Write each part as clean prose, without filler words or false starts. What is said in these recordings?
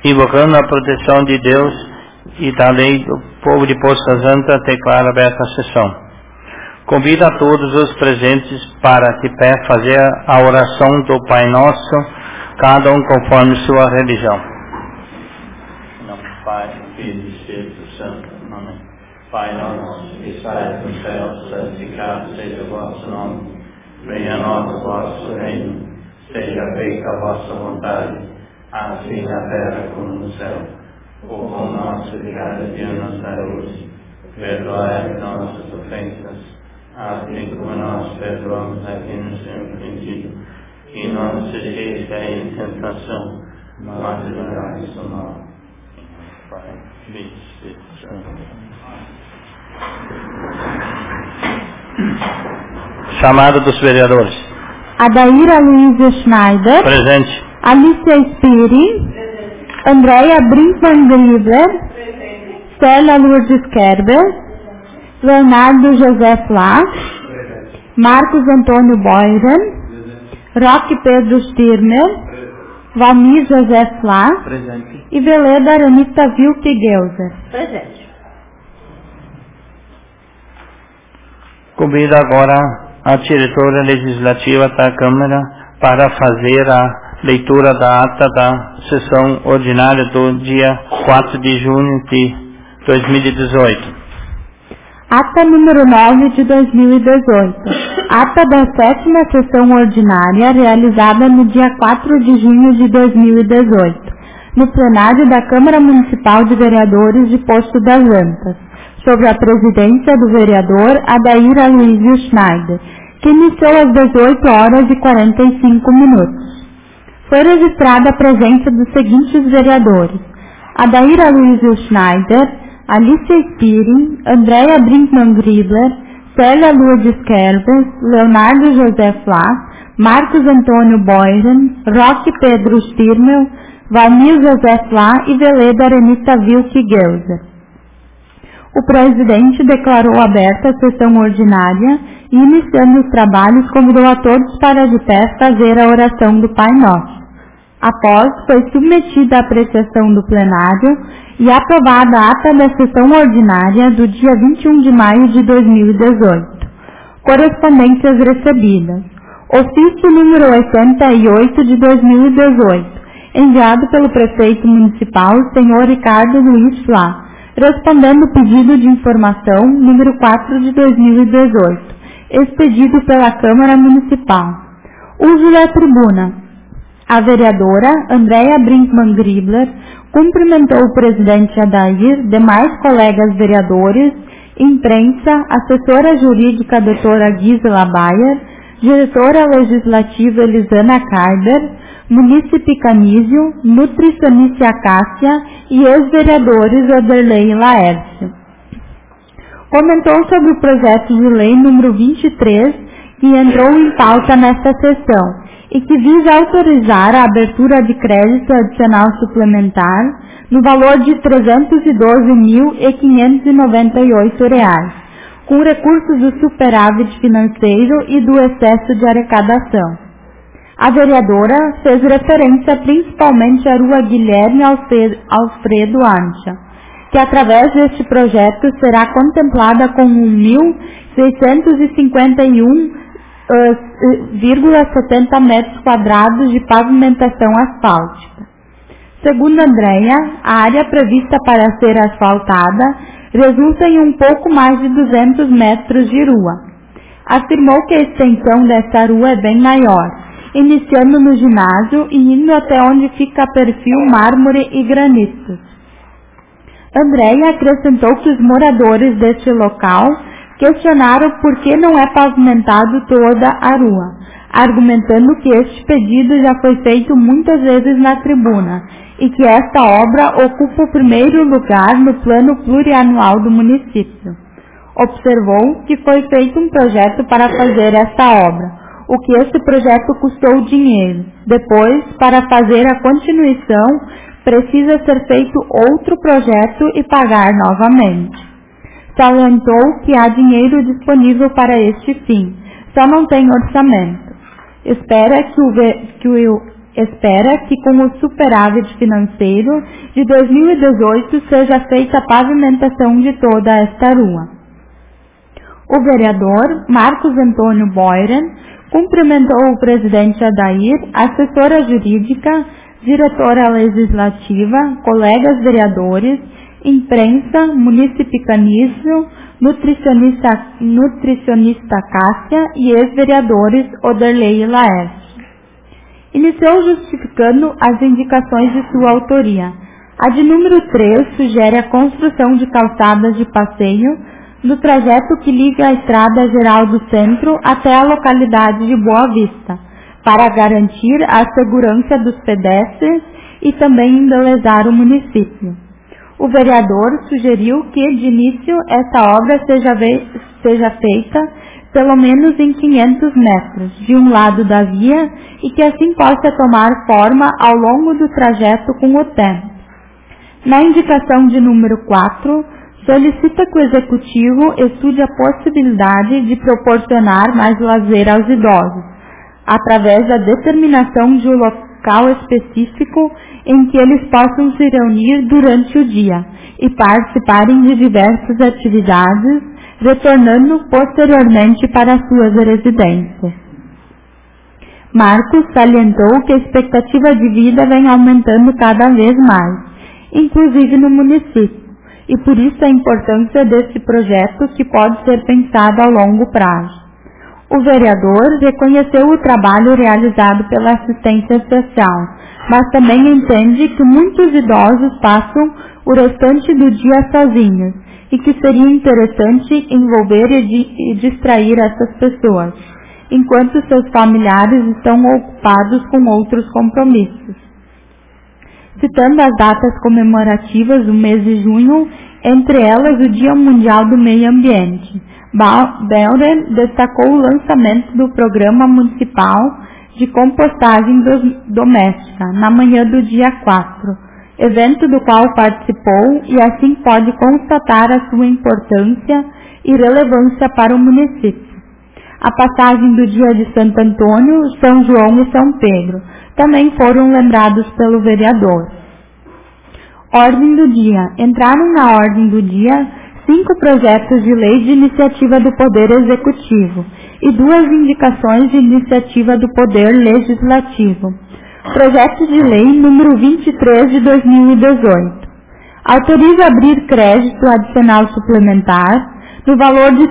Invocando a proteção de Deus e da lei do povo de Poça Santa, declara aberta a sessão. Convida a todos os presentes para, de pé, fazer a oração do Pai Nosso, cada um conforme sua religião. Em nome do Pai, do Filho e do Espírito Santo. Amém. Pai nosso, que estais no céu, santificado seja o vosso nome. Venha a nós o vosso reino. Seja feita a vossa vontade, assim na terra como no céu. O pão nosso de cada dia nos dai hoje. Perdoai nossas ofensas, assim como nós perdoamos a quem nos tem ofendido, e não nos deixeis cair em tentação, mas livrai-nos do mal. Pai, Filho e Espírito Santo. Chamada dos vereadores. Adaíra Luísa Schneider. Presente. Alicia Spiri. Andréia Brinkmann-Gribler. Célia Lourdes Kerber. Leonardo José Flá, Marcos Antônio Boyren, Roque Pedro Stirner, Valmir José Flá e Veleda Aranita Vilke Geuser. Presente. Convido agora a diretora legislativa da Câmara para fazer a leitura da ata da sessão ordinária do dia 4 de junho de 2018. Ata número 9 de 2018. Ata da 7ª sessão ordinária realizada no dia 4 de junho de 2018, no plenário da Câmara Municipal de Vereadores de Poço das Antas, sob a presidência do vereador Adaíra Luísa Schneider, que iniciou às 18 horas e 45 minutos. Foi registrada a presença dos seguintes vereadores: Adaíra Luísa Schneider, Alicia Spiri, Andréia Brinkmann-Gribler, Célia Lourdes Kerber, Leonardo José Flá, Marcos Antônio Boyren, Roque Pedro Stirmel, Valmir José Flá e Veleda Aranita Vilke Geuser. O presidente declarou aberta a sessão ordinária e, iniciando os trabalhos, convidou a todos para de pé fazer a oração do Pai Nosso. Após, foi submetida à apreciação do plenário e aprovada a ata da sessão ordinária do dia 21 de maio de 2018. Correspondências recebidas. Ofício número 88 de 2018, enviado pelo prefeito municipal, senhor Ricardo Luiz Flá, respondendo o pedido de informação número 4 de 2018, expedido pela Câmara Municipal. Uso da tribuna. A vereadora Andréia Brinkmann-Gribler cumprimentou o presidente Adair, demais colegas vereadores, imprensa, assessora jurídica doutora Gisela Bayer, diretora legislativa Elisana Carber, munícipe Canísio, nutricionista Cássia e ex-vereadores Oderlei e Laércio. Comentou sobre o projeto de lei número 23, que entrou em pauta nesta sessão, e que visa autorizar a abertura de crédito adicional suplementar no valor de R$ 312.598, com recursos do superávit financeiro e do excesso de arrecadação. A vereadora fez referência principalmente à Rua Guilherme Alfredo Ancha, que através deste projeto será contemplada com 1.651,70 metros quadrados de pavimentação asfáltica. Segundo Andréia, a área prevista para ser asfaltada resulta em um pouco mais de 200 metros de rua. Afirmou que a extensão dessa rua é bem maior, iniciando no ginásio e indo até onde fica perfil mármore e granitos. Andréia acrescentou que os moradores deste local questionaram por que não é pavimentado toda a rua, argumentando que este pedido já foi feito muitas vezes na tribuna e que esta obra ocupa o primeiro lugar no plano plurianual do município. Observou que foi feito um projeto para fazer esta obra, o que esse projeto custou dinheiro. Depois, para fazer a continuação, precisa ser feito outro projeto e pagar novamente. Salientou que há dinheiro disponível para este fim, só não tem orçamento. Espera que o Espera que com o superávit financeiro de 2018 seja feita a pavimentação de toda esta rua. O vereador Marcos Antônio Boyren cumprimentou o presidente Adair, assessora jurídica, diretora legislativa, colegas vereadores, imprensa, municipalismo, nutricionista Cássia e ex-vereadores Oderley e Laércio. Iniciou justificando as indicações de sua autoria. A de número 3 sugere a construção de calçadas de passeio no trajeto que liga a Estrada Geral do Centro até a localidade de Boa Vista, para garantir a segurança dos pedestres e também embelezar o município. O vereador sugeriu que, de início, essa obra seja feita pelo menos em 500 metros, de um lado da via, e que assim possa tomar forma ao longo do trajeto com o tempo. Na indicação de número 4, solicita que o Executivo estude a possibilidade de proporcionar mais lazer aos idosos, através da determinação de um local específico em que eles possam se reunir durante o dia e participarem de diversas atividades, retornando posteriormente para suas residências. Marcos salientou que a expectativa de vida vem aumentando cada vez mais, inclusive no município, e por isso a importância desse projeto que pode ser pensado a longo prazo. O vereador reconheceu o trabalho realizado pela assistência social, mas também entende que muitos idosos passam o restante do dia sozinhos e que seria interessante envolver e distrair essas pessoas, enquanto seus familiares estão ocupados com outros compromissos. Citando as datas comemorativas do mês de junho, entre elas o Dia Mundial do Meio Ambiente, Boyren destacou o lançamento do Programa Municipal de Compostagem Doméstica na manhã do dia 4, evento do qual participou e assim pode constatar a sua importância e relevância para o município. A passagem do dia de Santo Antônio, São João e São Pedro também foram lembrados pelo vereador. Ordem do dia. Entraram na ordem do dia 5 projetos de lei de iniciativa do Poder Executivo e 2 indicações de iniciativa do Poder Legislativo. Projeto de Lei número 23 de 2018. Autoriza abrir crédito adicional suplementar no valor de R$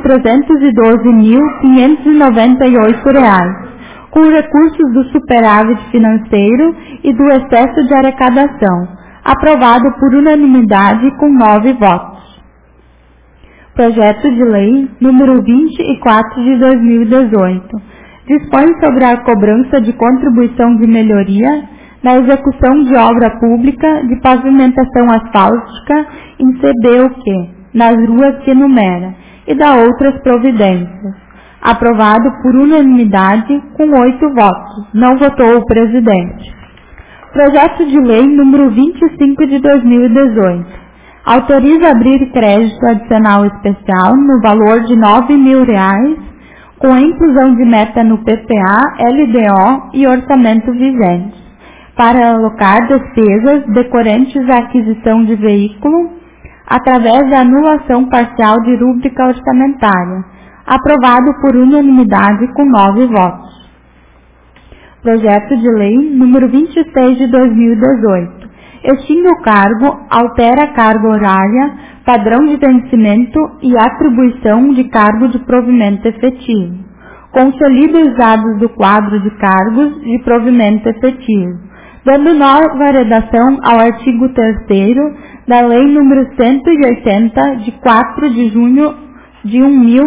312.598, com recursos do superávit financeiro e do excesso de arrecadação, aprovado por unanimidade com 9 votos. Projeto de Lei número 24 de 2018. Dispõe sobre a cobrança de contribuição de melhoria na execução de obra pública de pavimentação asfáltica em CBUQ, nas ruas que enumera, e dá outras providências. Aprovado por unanimidade com 8 votos. Não votou o presidente. Projeto de Lei número 25 de 2018. Autoriza abrir crédito adicional especial no valor de R$ 9.000, com a inclusão de meta no PPA, LDO e orçamento vigente, para alocar despesas decorrentes à aquisição de veículo através da anulação parcial de rúbrica orçamentária, aprovado por unanimidade com 9 votos. Projeto de Lei número 26 de 2018. Extingue o cargo, altera a carga horária, padrão de vencimento e atribuição de cargo de provimento efetivo. Consolida os dados do quadro de cargos de provimento efetivo, dando nova redação ao artigo 3º da Lei número 180, de 4 de junho de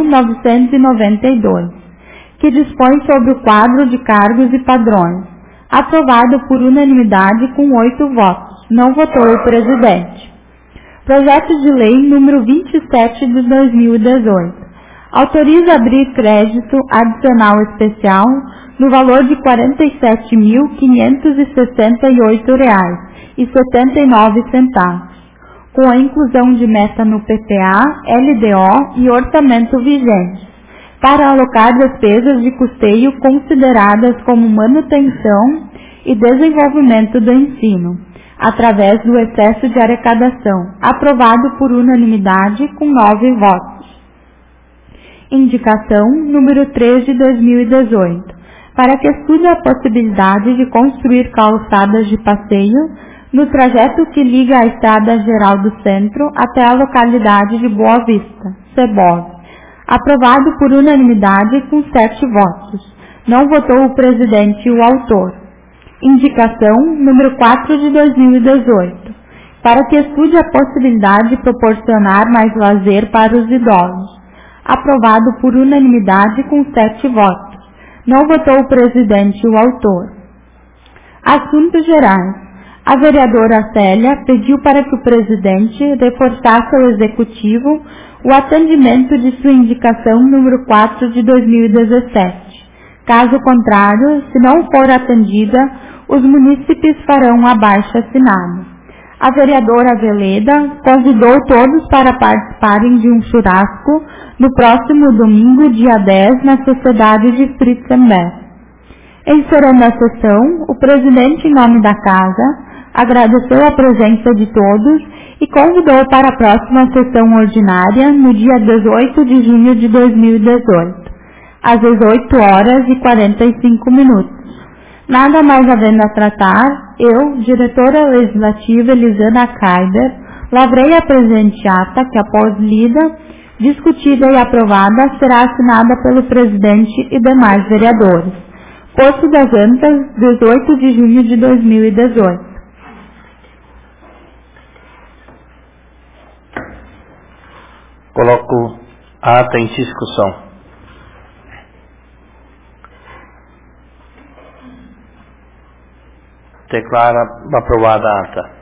1992, que dispõe sobre o quadro de cargos e padrões, aprovado por unanimidade com 8 votos. Não votou o presidente. Projeto de Lei número 27 de 2018. Autoriza abrir crédito adicional especial no valor de R$ 47.568,79, com a inclusão de meta no PPA, LDO e orçamento vigente, para alocar despesas de custeio consideradas como manutenção e desenvolvimento do ensino, através do excesso de arrecadação, aprovado por unanimidade com 9 votos. Indicação número 3 de 2018, para que estude a possibilidade de construir calçadas de passeio no trajeto que liga a Estrada Geral do Centro até a localidade de Boa Vista, Cebov, aprovado por unanimidade com 7 votos. Não votou o presidente e o autor. Indicação número 4 de 2018, para que estude a possibilidade de proporcionar mais lazer para os idosos, aprovado por unanimidade com 7 votos. Não votou o presidente e o autor. Assuntos gerais. A vereadora Célia pediu para que o presidente reforçasse ao executivo o atendimento de sua indicação número 4 de 2017. Caso contrário, se não for atendida, os munícipes farão um abaixo-assinado. A vereadora Veleda convidou todos para participarem de um churrasco no próximo domingo, dia 10, na Sociedade de Fritzenberg. Encerrando a sessão, o presidente, em nome da casa, agradeceu a presença de todos e convidou para a próxima sessão ordinária, no dia 18 de junho de 2018, às 18h45. Nada mais havendo a tratar, eu, diretora legislativa Elisana Kaider, lavrei a presente ata que, após lida, discutida e aprovada, será assinada pelo presidente e demais vereadores. Posto das Antas, 18 de junho de 2018. Coloco a ata em discussão. Declara aprovada a ata.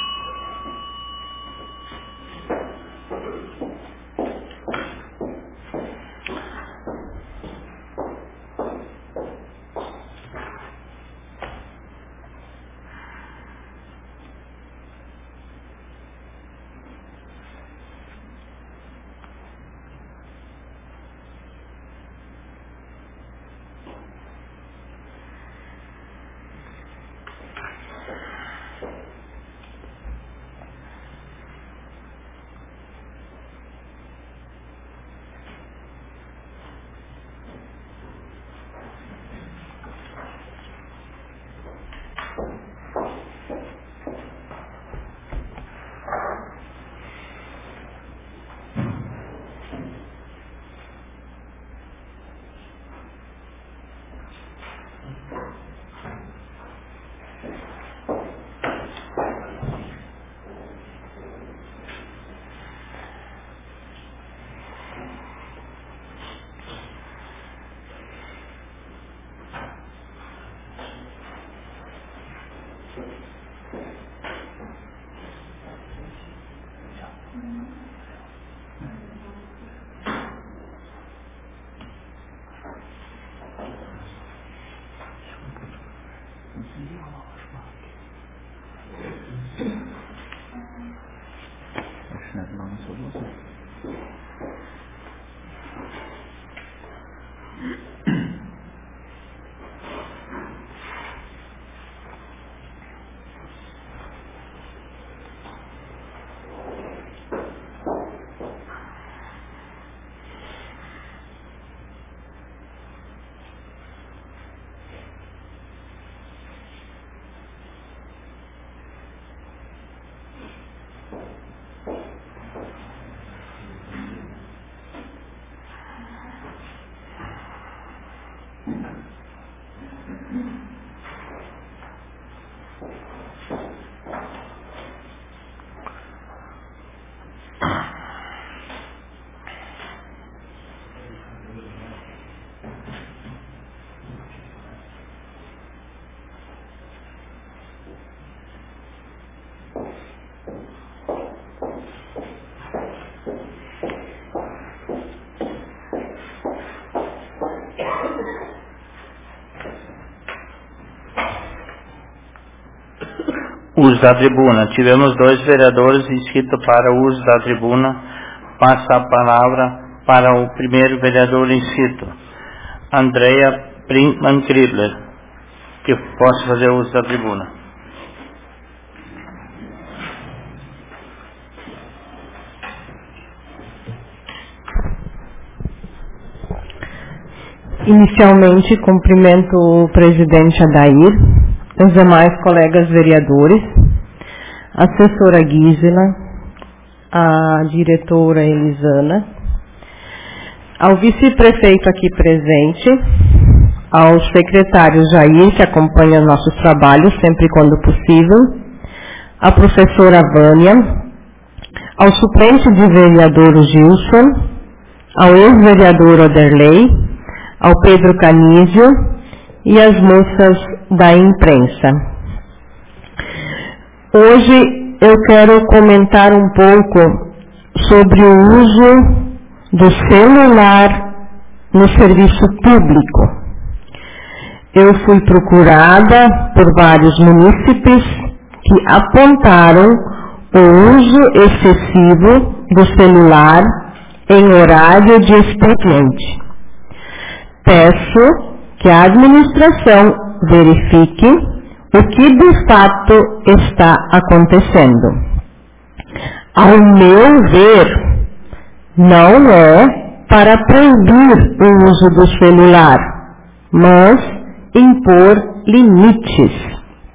Uso da tribuna. Tivemos 2 vereadores inscritos para o uso da tribuna. Passa a palavra para o primeiro vereador inscrito, Andrea Brinkmann Kribler. que possa fazer uso da tribuna. Inicialmente, cumprimento o presidente Adair, os demais colegas vereadores, a assessora Gisela, a diretora Elisana, ao vice-prefeito aqui presente, ao secretário Jair, que acompanha nossos trabalhos sempre quando possível, à professora Vânia, ao suplente de vereador Gilson, ao ex-vereador Oderley, ao Pedro Canísio e às moças da imprensa. Hoje eu quero comentar um pouco sobre o uso do celular no serviço público. Eu fui procurada por vários munícipes que apontaram o uso excessivo do celular em horário de expediente. Peço que a administração verifique o que de fato está acontecendo. Ao meu ver, não é para proibir o uso do celular, mas impor limites,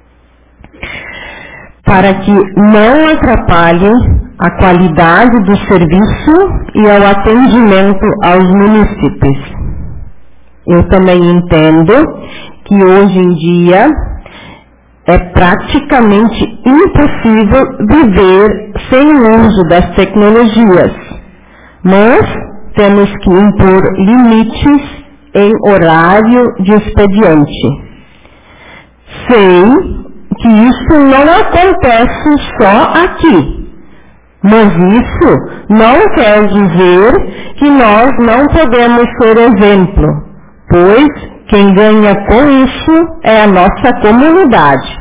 para que não atrapalhe a qualidade do serviço e ao atendimento aos munícipes. Eu também entendo que hoje em dia é praticamente impossível viver sem o uso das tecnologias, mas temos que impor limites em horário de expediente. Sei que isso não acontece só aqui, mas isso não quer dizer que nós não podemos ser exemplo, pois quem ganha com isso é a nossa comunidade.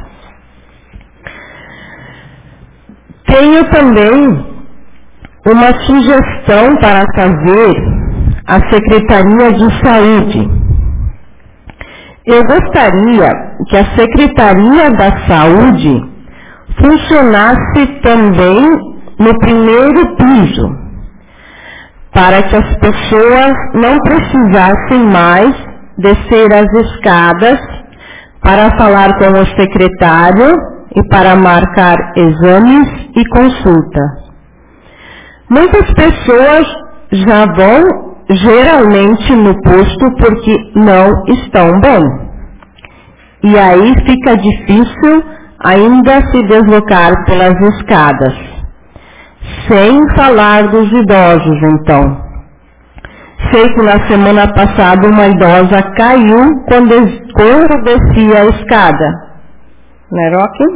Tenho também uma sugestão para fazer à Secretaria de Saúde. Eu gostaria que a Secretaria da Saúde funcionasse também no primeiro piso, para que as pessoas não precisassem mais descer as escadas para falar com o secretário e para marcar exames e consulta. Muitas pessoas já vão geralmente no posto porque não estão bem. E aí fica difícil ainda se deslocar pelas escadas. Sem falar dos idosos, então. Sei que na semana passada uma idosa caiu quando descia a escada. Não é, Roque?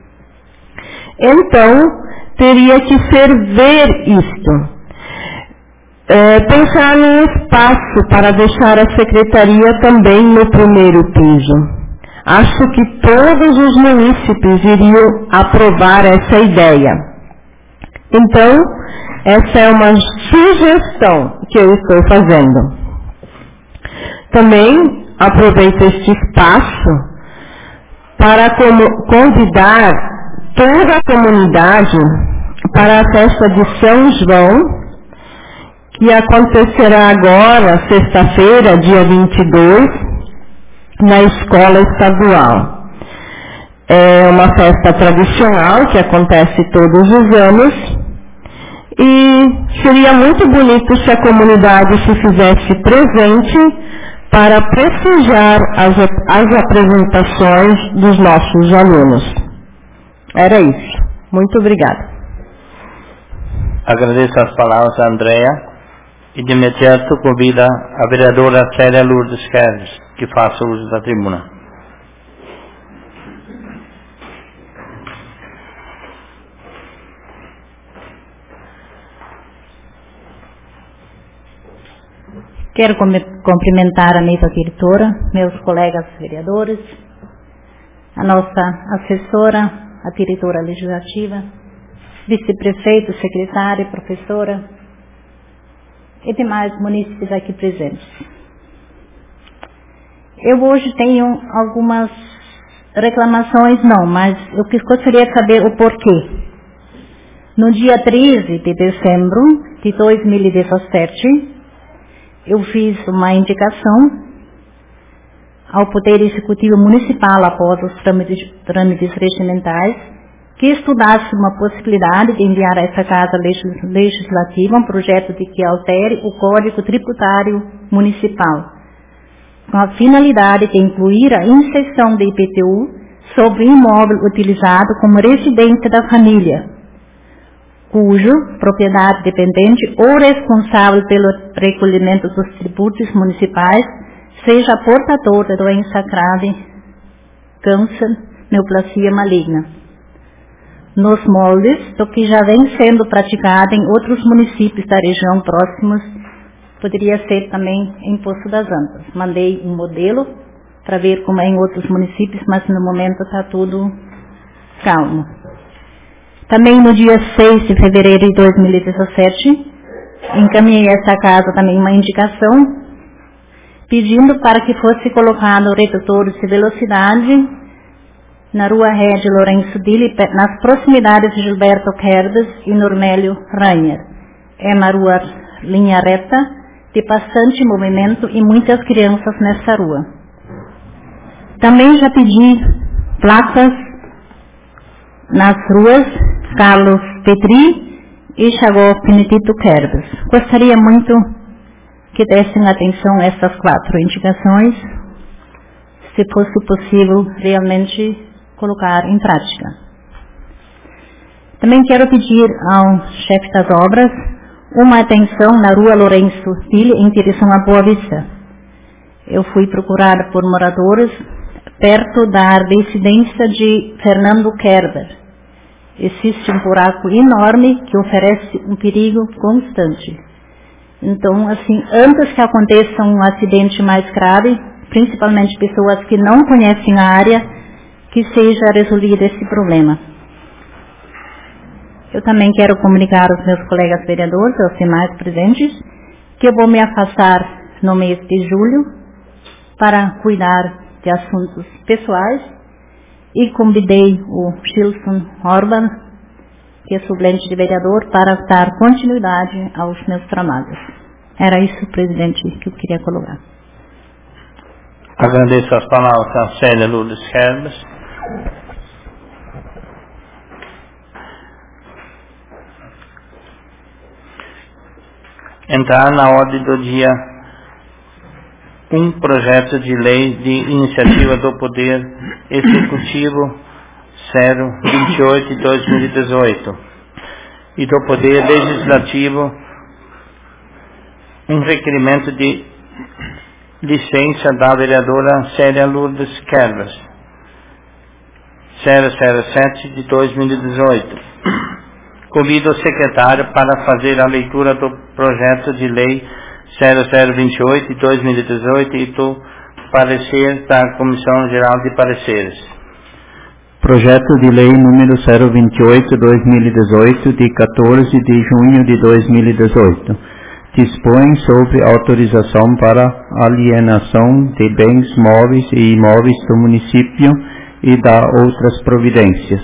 Então, teria que ferver isto. Pensar num espaço para deixar a secretaria também no primeiro piso. Acho que todos os munícipes iriam aprovar essa ideia. Então, essa é uma sugestão que eu estou fazendo. Também aproveito este espaço para convidar toda a comunidade para a festa de São João, que acontecerá agora, sexta-feira, dia 22, na Escola Estadual. É uma festa tradicional que acontece todos os anos e seria muito bonito se a comunidade se fizesse presente para prestigiar as apresentações dos nossos alunos. Era isso. Muito obrigada. Agradeço as palavras da Andréa e de imediato convido a vereadora Célia Lourdes Queres que faça uso da tribuna. Quero cumprimentar a mesa diretora, meus colegas vereadores, a nossa assessora, a diretora legislativa, vice-prefeito, secretária, professora e demais munícipes aqui presentes. Eu hoje tenho algumas reclamações não, mas eu gostaria de saber o porquê. No dia 13 de dezembro de 2017, eu fiz uma indicação ao Poder Executivo Municipal após os trâmites regimentais que estudasse uma possibilidade de enviar a essa Casa Legislativa um projeto de que altere o Código Tributário Municipal, com a finalidade de incluir a inserção de IPTU sobre imóvel utilizado como residência da família, cujo propriedade dependente ou responsável pelo recolhimento dos tributos municipais seja portador da doença grave, câncer, neoplasia maligna, nos moldes do que já vem sendo praticado em outros municípios da região próximos. Poderia ser também em Poço das Antas. Mandei um modelo para ver como é em outros municípios, mas no momento está tudo calmo. Também no dia 6 de fevereiro de 2017, encaminhei a essa casa também uma indicação pedindo para que fosse colocado redutores de velocidade na rua Rede Lourenço Dili, nas proximidades de Gilberto Kerdes e Normélio Rainer. É uma rua linha reta, de bastante movimento e muitas crianças nessa rua. Também já pedi placas nas ruas Carlos Petri e Chagó Benedito Kerdes. Gostaria muito que dessem atenção a essas 4 indicações, se fosse possível realmente colocar em prática. Também quero pedir ao chefe das obras uma atenção na rua Lourenço Dili, em direção à Boa Vista. Eu fui procurada por moradores perto da residência de Fernando Kerber. Existe um buraco enorme que oferece um perigo constante. Então, assim, antes que aconteça um acidente mais grave, principalmente pessoas que não conhecem a área, que seja resolvido esse problema. Eu também quero comunicar aos meus colegas vereadores, aos demais presentes, que eu vou me afastar no mês de julho para cuidar de assuntos pessoais e convidei o Gilson Orban, que é suplente de vereador, para dar continuidade aos meus trabalhos. Era isso, presidente, que eu queria colocar. Agradeço as palavras a Célia Lourdes Kerdes. Entrar na ordem do dia um projeto de lei de iniciativa do Poder Executivo 028 de 2018 e do Poder Legislativo um requerimento de licença da vereadora Célia Lourdes Kerdes 007 de 2018. Convido o secretário para fazer a leitura do projeto de lei 0028 de 2018 e do parecer da Comissão Geral de Pareceres. Projeto de lei número 028/2018 de 14 de junho de 2018. Dispõe sobre autorização para alienação de bens móveis e imóveis do município e dá outras providências.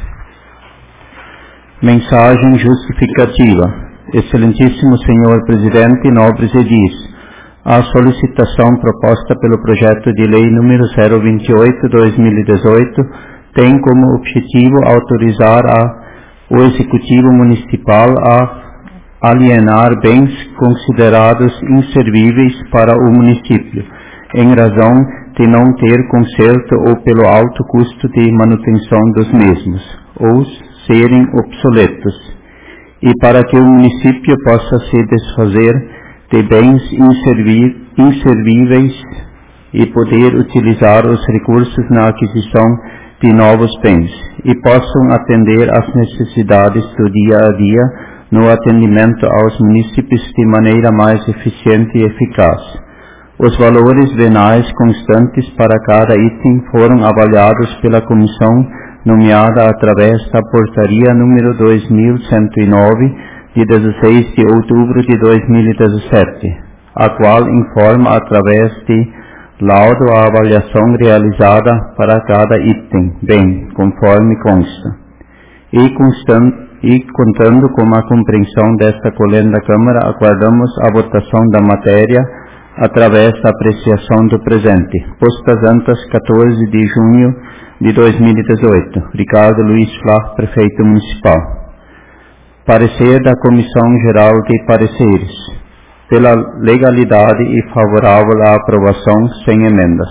Mensagem justificativa. Excelentíssimo Senhor Presidente, nobres edis, a solicitação proposta pelo projeto de lei número 028/2018 tem como objetivo autorizar o Executivo Municipal a alienar bens considerados inservíveis para o município, em razão de não ter conserto ou pelo alto custo de manutenção dos mesmos, ou serem obsoletos, e para que o município possa se desfazer de bens inservíveis e poder utilizar os recursos na aquisição de novos bens, e possam atender às necessidades do dia a dia no atendimento aos munícipes de maneira mais eficiente e eficaz. Os valores venais constantes para cada item foram avaliados pela comissão nomeada através da portaria número 2109 de 16 de outubro de 2017, a qual informa através de Laudo a avaliação realizada para cada item, bem, conforme consta. E contando com a compreensão desta colenda Câmara, aguardamos a votação da matéria através da apreciação do presente. Postas antas 14 de junho de 2018. Ricardo Luiz Flach, Prefeito Municipal. Parecer da Comissão Geral de Pareceres. Pela legalidade e favorável à aprovação sem emendas.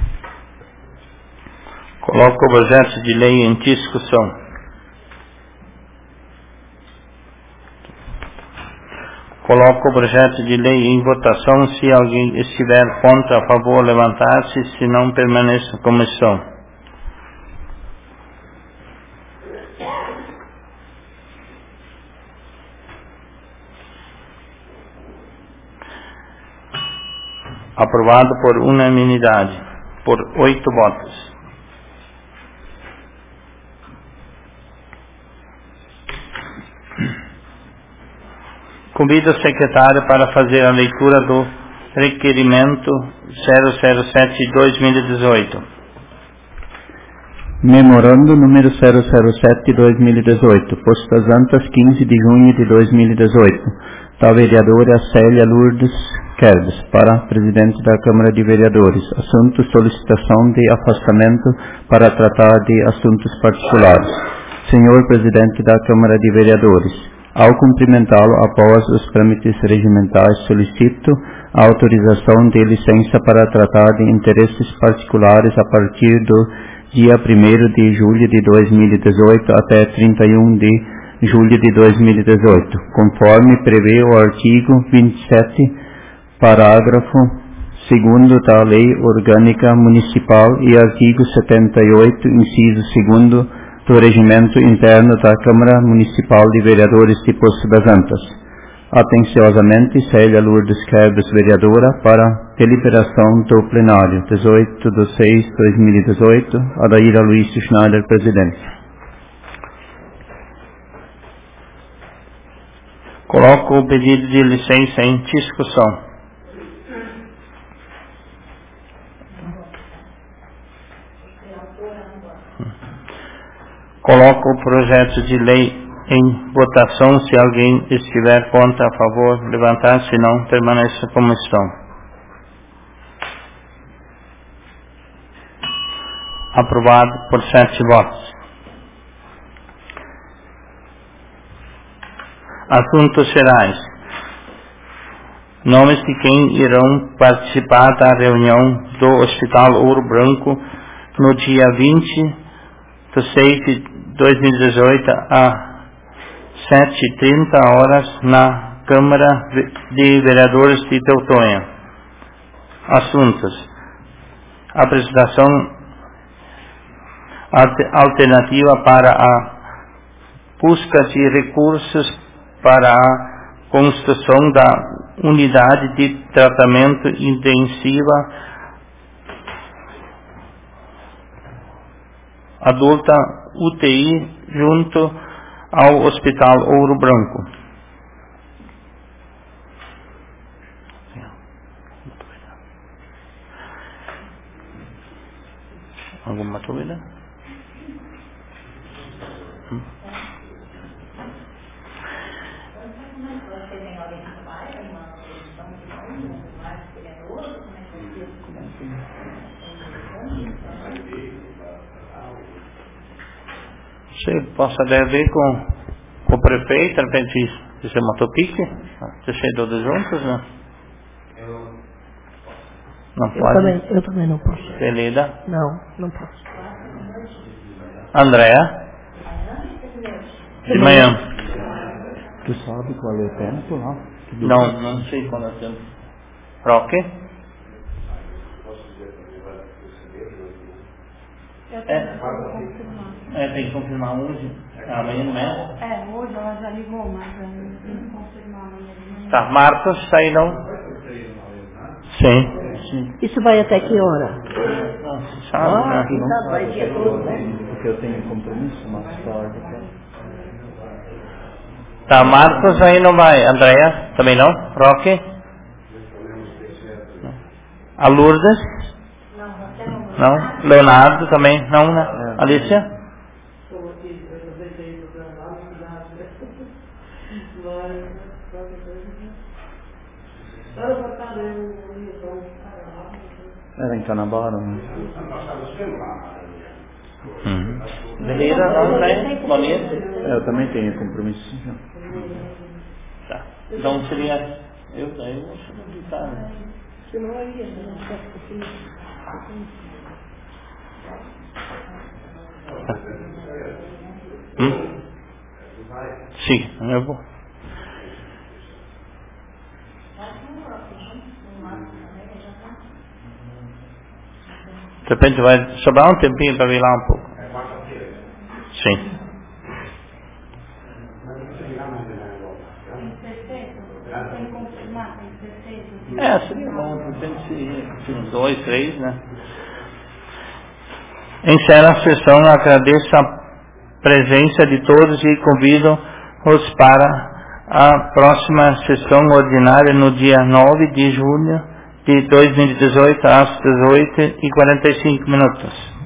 Coloco o projeto de lei em discussão. Coloco o projeto de lei em votação. Se alguém estiver contra, a favor, levantar-se. Se não, permaneça na comissão. Aprovado por unanimidade, por 8 votos. Convido o secretário para fazer a leitura do requerimento 007/2018. Memorando número 007/2018, postas antas 15 de junho de 2018, da vereadora Célia Lourdes Kerdes, para presidente da Câmara de Vereadores. Assunto: solicitação de afastamento para tratar de assuntos particulares. Senhor presidente da Câmara de Vereadores, ao cumprimentá-lo após os trâmites regimentais, solicito a autorização de licença para tratar de interesses particulares a partir do dia 1º de julho de 2018 até 31 de julho de 2018, conforme prevê o artigo 27, parágrafo 2º da Lei Orgânica Municipal e artigo 78, inciso 2º do Regimento Interno da Câmara Municipal de Vereadores de Poço das Antas. Atenciosamente, Célia Lourdes Kerdes, vereadora, para deliberação do plenário, 18/6/2018, Adaíra Luiz Schneider, presidente. Coloco o pedido de licença em discussão. Coloco o projeto de lei em votação. Se alguém estiver contra, a favor, levantar. Se não, permaneça como estão. Aprovado por 7 votos. Assuntos gerais. Nomes de quem irão participar da reunião do Hospital Ouro Branco no dia 20/6/2018 às 7h30 na Câmara de Vereadores de Teutónia. Assuntos: apresentação alternativa para a busca de recursos para a construção da unidade de tratamento intensiva adulta UTI junto ao Hospital Ouro Branco. Alguma dúvida? Você possa ver com o prefeito, de repente, você matou pique? Você todos juntos, né? Não pode? Eu também não posso. Celida? Não posso. Andréa? De manhã. Tu sabe qual é o tempo lá? Não sei qual é o tempo. Roque? Tem que confirmar hoje. Amanhã não é? Hoje ela já ligou, mas eu não confirmar amanhã. Tá, Marcos, aí não? Sim. Isso vai até que hora? Não se sabe, né? Vai dia todo, né? Porque eu tenho compromisso mais tarde. Tá, Marcos aí não vai. Andréa, também não? Roque? A Lourdes? Não? Leonardo também? Não, né? Alicia? Era em Canabara, né? Beleza, não tem? Bonito? Eu também tenho compromisso. Tá. Então seria... Eu vou editar, né? Sim, eu vou. De repente vai sobrar um tempinho para vir lá um pouco. Sim. Seria bom, de repente uns 2, 3, né? Encerra a sessão, agradeço a presença de todos e convido-os para a próxima sessão ordinária no dia 9 de julho de 2018 às 18h45.